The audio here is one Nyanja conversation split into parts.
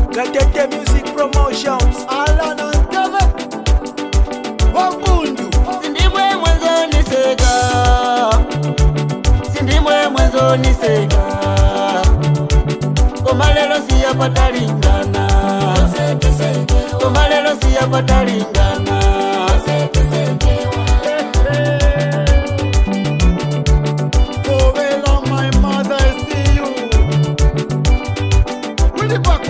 Gatete Music Promotions. Alan and Kevin Wakundu. Sindimwe mwanzo nisega, sindimwe mwanzo nisega. Komalelo siyapata lingana, komalelo siyapata lingana. Kovela, my mother, I see you. Willy Bako.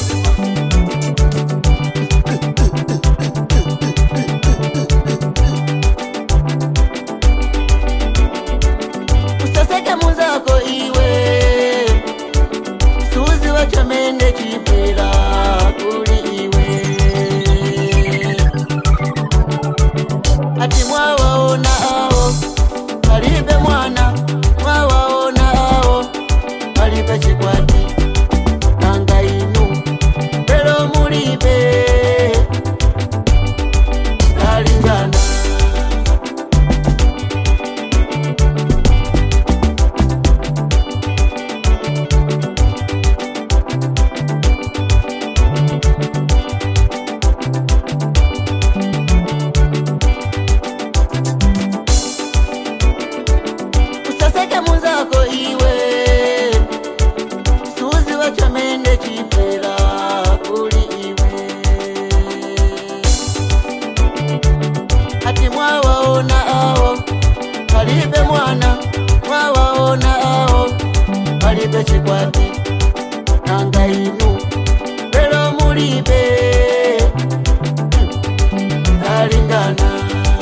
Usaseke muzako iwe, suzi wachamende chipela kuli iwe. Ati mwawaona ao, kalibe mwana, mwawaona ao, kalibe chikwati, nanga inu, pero mulibe, kalingana. Usaseke muzako iwe, suzi wachamende chipela kuli iwe. Ati mwawaona ao, kalibe mwana, mwawaona ao, kalibe chikwati, nanga inu, pero mulibe, kalingana.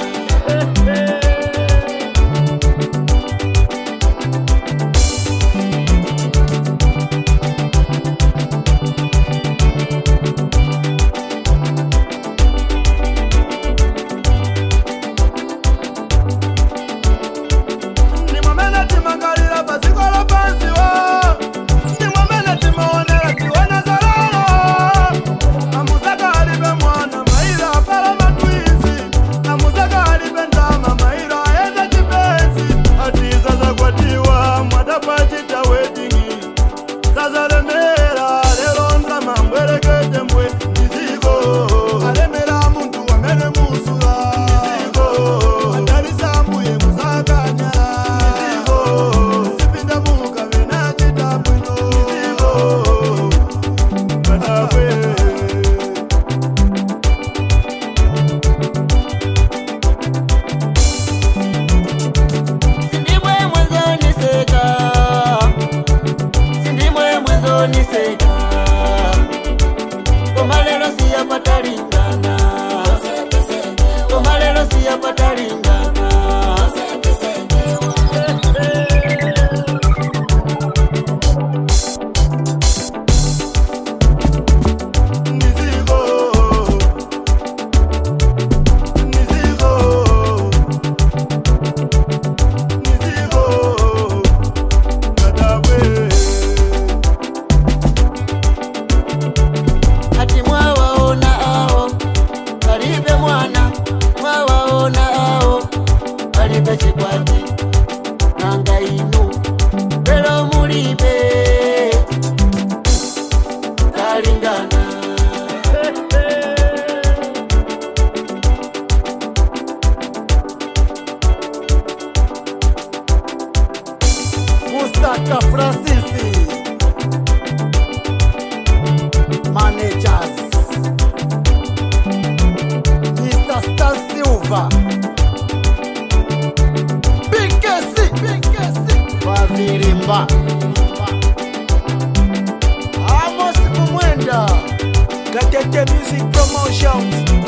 Nisega, komalelo siyapata lingana, komalelo siyapata lingana. Ati mwawaona ao, kalibe mwana, mwawaona ao, kalibe chikwati, nanga inu, pero mulibe, kalingana. Mustaka Francisi. Managers. Mr. Star Silva. Big Kessi. Wazirimba. Amos Kumwenda. Gatete Music Promotions.